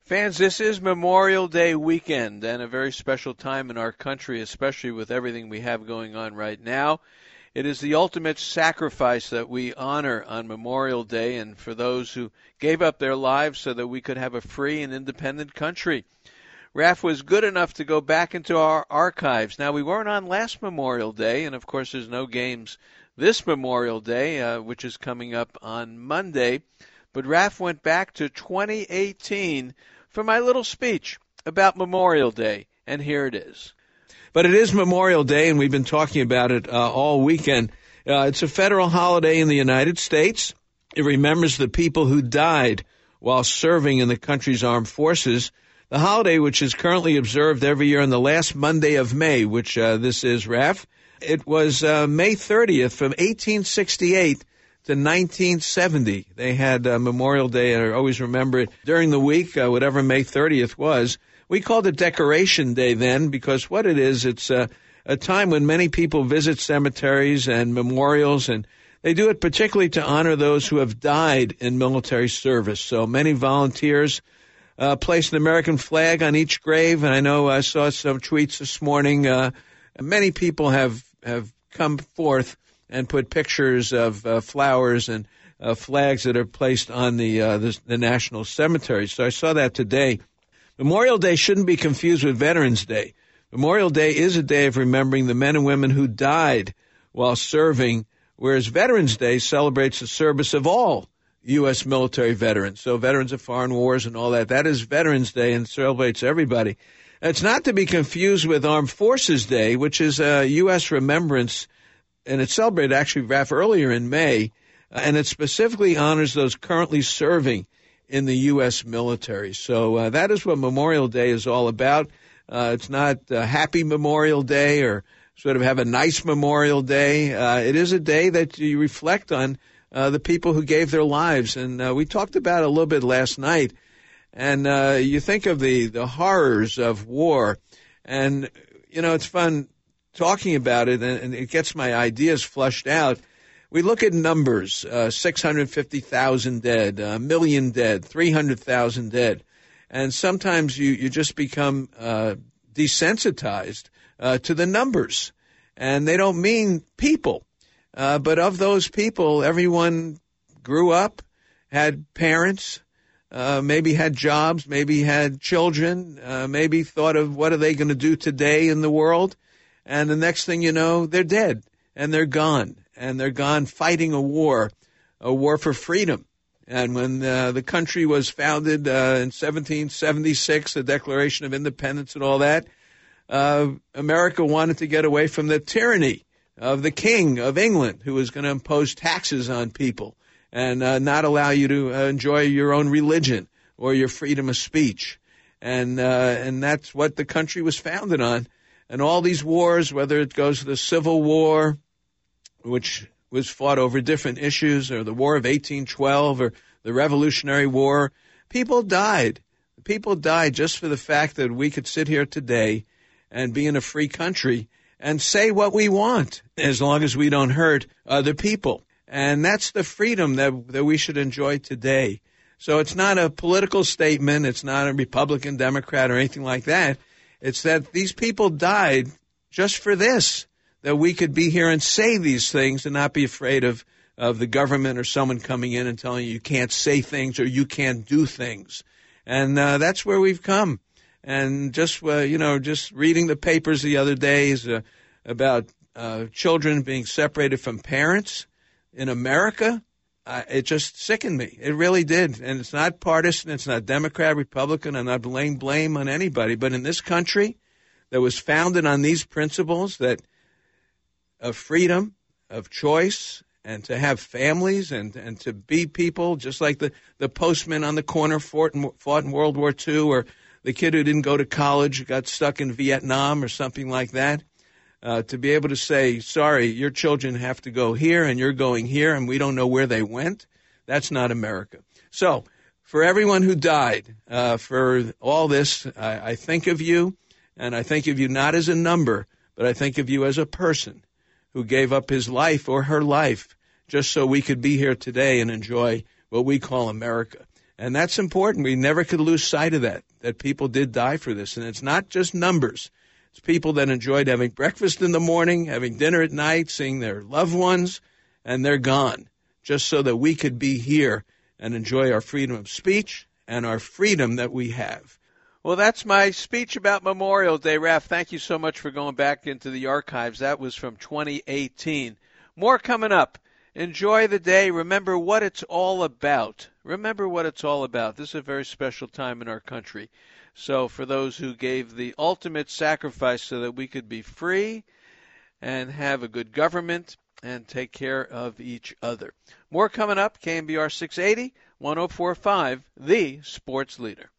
Fans, this is Memorial Day weekend and a very special time in our country, especially with everything we have going on right now. It is the ultimate sacrifice that we honor on Memorial Day, and for those who gave up their lives so that we could have a free and independent country. Raf was good enough to go back into our archives. Now, we weren't on last Memorial Day, and of course there's no games this Memorial Day, which is coming up on Monday. But Raf went back to 2018 for my little speech about Memorial Day, and here it is. But it is Memorial Day, and we've been talking about it all weekend. It's a federal holiday in the United States. It remembers the people who died while serving in the country's armed forces. The holiday, which is currently observed every year on the last Monday of May, which this is, Raf, it was May 30th from 1868 to 1970. They had Memorial Day, and I always remember it during the week, whatever May 30th was. We called it Decoration Day then because what it is, it's a time when many people visit cemeteries and memorials, and they do it particularly to honor those who have died in military service. So many volunteers place an American flag on each grave, and I know I saw some tweets this morning. Many people have come forth and put pictures of flowers and flags that are placed on the national cemetery. So I saw that today. Memorial Day shouldn't be confused with Veterans Day. Memorial Day is a day of remembering the men and women who died while serving, whereas Veterans Day celebrates the service of all U.S. military veterans. So veterans of foreign wars and all that. That is Veterans Day and celebrates everybody. It's not to be confused with Armed Forces Day, which is a U.S. remembrance, and it's celebrated actually, Raf, earlier in May, and it specifically honors those currently serving in the U.S. military. So that is what Memorial Day is all about. It's not Happy Memorial Day or sort of have a nice Memorial Day. It is a day that you reflect on the people who gave their lives. And we talked about it a little bit last night. And you think of the horrors of war. And, you know, it's fun talking about it, and it gets my ideas flushed out. We look at numbers, 650,000 dead, 1 million dead, 300,000 dead. And sometimes you just become desensitized to the numbers. And they don't mean people. But of those people, everyone grew up, had parents, maybe had jobs, maybe had children, maybe thought of what are they going to do today in the world. And the next thing you know, they're dead and they're gone. And they're gone fighting a war for freedom. And when the country was founded in 1776, the Declaration of Independence and all that, America wanted to get away from the tyranny of the King of England, who was going to impose taxes on people and not allow you to enjoy your own religion or your freedom of speech. And that's what the country was founded on. And all these wars, whether it goes to the Civil War, which was fought over different issues, or the War of 1812, or the Revolutionary War, people died. People died just for the fact that we could sit here today and be in a free country and say what we want, as long as we don't hurt other people. And that's the freedom that we should enjoy today. So it's not a political statement. It's not a Republican, Democrat, or anything like that. It's that these people died just for this, that we could be here and say these things and not be afraid of the government or someone coming in and telling you can't say things or you can't do things. And that's where we've come. And just reading the papers the other day is about children being separated from parents in America. It just sickened me. It really did. And it's not partisan. It's not Democrat, Republican. I'm not laying blame on anybody. But in this country that was founded on these principles of freedom, of choice, and to have families and to be people, just like the postman on the corner fought in World War II, or the kid who didn't go to college got stuck in Vietnam or something like that. To be able to say, sorry, your children have to go here and you're going here and we don't know where they went, that's not America. So for everyone who died, for all this, I think of you, and I think of you not as a number, but I think of you as a person who gave up his life or her life just so we could be here today and enjoy what we call America. And that's important. We never could lose sight of that people did die for this. And it's not just numbers. It's people that enjoyed having breakfast in the morning, having dinner at night, seeing their loved ones, and they're gone, just so that we could be here and enjoy our freedom of speech and our freedom that we have. Well, that's my speech about Memorial Day, Raf. Thank you so much for going back into the archives. That was from 2018. More coming up. Enjoy the day. Remember what it's all about. Remember what it's all about. This is a very special time in our country. So for those who gave the ultimate sacrifice so that we could be free and have a good government and take care of each other. More coming up. KMBR 680, 104.5, the sports leader.